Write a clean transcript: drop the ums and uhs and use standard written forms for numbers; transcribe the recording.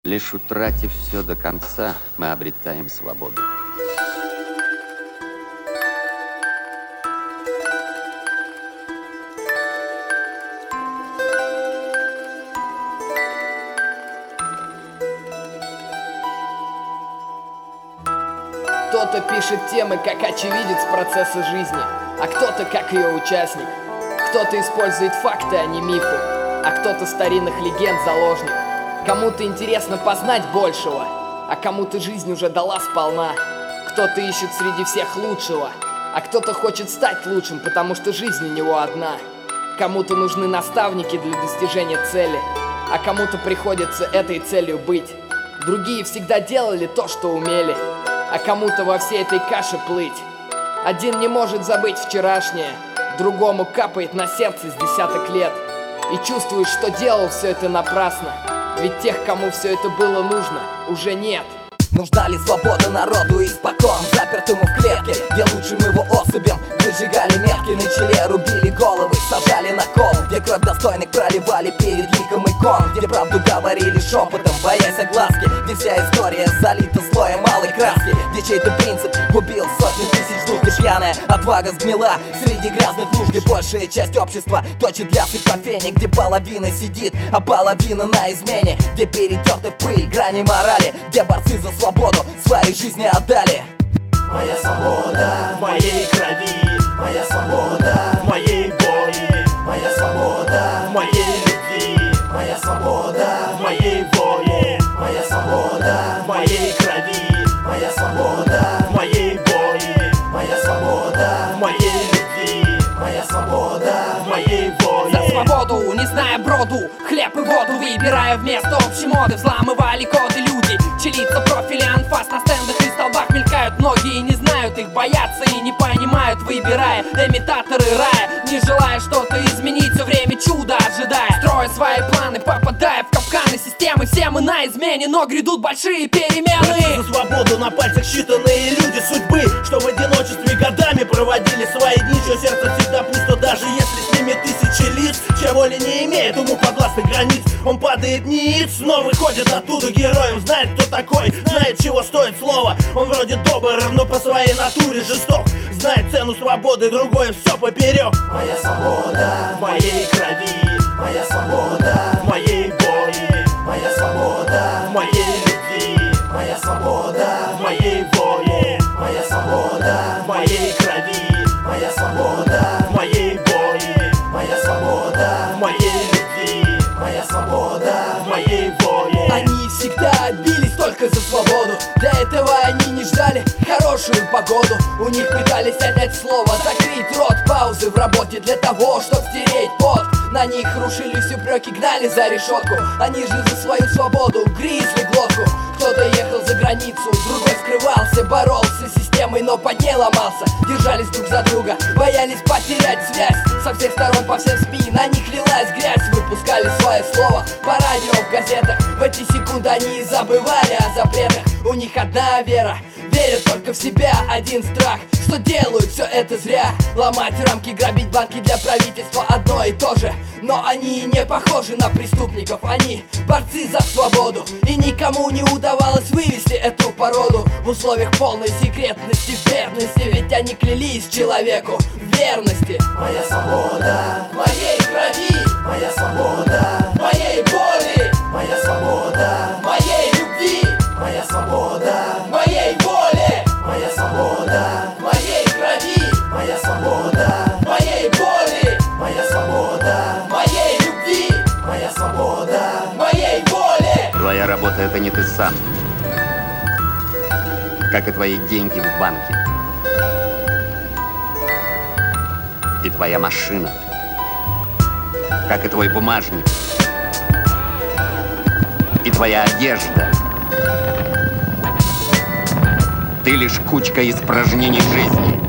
Лишь утратив все до конца, мы обретаем свободу. Кто-то пишет темы как очевидец процесса жизни, а кто-то как ее участник. Кто-то использует факты, а не мифы, а кто-то старинных легенд заложник. Кому-то интересно познать большего, а кому-то жизнь уже дала сполна. Кто-то ищет среди всех лучшего, а кто-то хочет стать лучшим, потому что жизнь у него одна. Кому-то нужны наставники для достижения цели, а кому-то приходится этой целью быть. Другие всегда делали то, что умели, а кому-то во всей этой каше плыть. Один не может забыть вчерашнее, другому капает на сердце с десяток лет. И чувствуешь, что делал все это напрасно, ведь тех, кому все это было нужно, уже нет. Нужна ли свобода народу испокон, запертому в клетке, где лучшим его особям выжигали метки на челе, рубили головы, сажали на кол, где кровь достойных проливали перед ликом икон, где правду говорили шепотом, боясь огласки, где вся история залита слоем малой краски, где чей-то принцип убил сотни тысяч душ, где пьяная отвага сгнила среди грязных луж, где большая часть общества точит лясы по фене, где половина сидит, а половина на измене, где перетерты в пыль грани морали, где борцы за свободу своей жизни отдали. Моя свобода в моей крови, моя свобода в моей боли, моя свобода в моей любви, моя свобода в моей воле, моя свобода в моей крови, моя свобода в моей боли, моя свобода в моей любви, моя свобода в моей воле. За свободу, не зная броду, хлеб и воду выбирая вместо общей моды, взламывали коды люди, челится профили анфас на стендах и столбах мелькают. Многие не знают их, боятся и не понимают, выбирая имитаторы рая, не желая что-то изменить, все время чудо ожидая, строя свои планы, попадая в капканы системы. Все мы на измене, но грядут большие перемены. Борцы за свободу, на пальцах считанные люди судьбы, что в одиночестве годами проводили свои дни, чье сердце всегда пусто, даже если с ними тысячи лиц, чья воля не имеет ему подвластных границ. Он падает ниц, но выходит оттуда героем, знает, кто такой, знает, чего стоит слово. Он вроде добр, но по своей натуре жесток, знает цену свободы, другое все поперек. Моя свобода в моей крови, моя свобода в моей боли, моя свобода в моей любви, моя свобода в моей воле, моя свобода в моей крови, моя свобода в моей боли, моя свобода в моей любви, моя свобода в моей воле. Они всегда бились только за свободу, для этого они не ждали хорошую погоду. У них пытались отнять слово, закрыть рот, паузы в работе для того, чтоб стереть пот. На них рушились упреки, гнали за решетку, они же за свою свободу грызли глотку. Кто-то ехал за границу, другой скрывался, боролся с системой, но под ней ломался. Держались друг за друга, боялись потерять связь. Со всех сторон по всем СМИ на них лилась грязь. Выпускали свое слово по радио, в газетах. В эти секунды они забывали о запретах. У них одна вера, верят только в себя, один страх, что делают все это зря. Ломать рамки, грабить банки для правительства одно и то же. Но они не похожи на преступников, они борцы за свободу. И никому не удавалось вывести эту породу в условиях полной секретности, верности. Ведь они клялись человеку в верности. Моя свобода в моей крови, моя свобода в моей боли, моя свобода в моей любви, моя свобода в моей воле, моя свобода в моей крови, моя свобода в моей боли, моя свобода в моей любви, моя свобода в моей воле. Твоя работа — это не ты сам, как и твои деньги в банке. И твоя машина, как и твой бумажник. И твоя одежда. Ты лишь кучка испражнений жизни.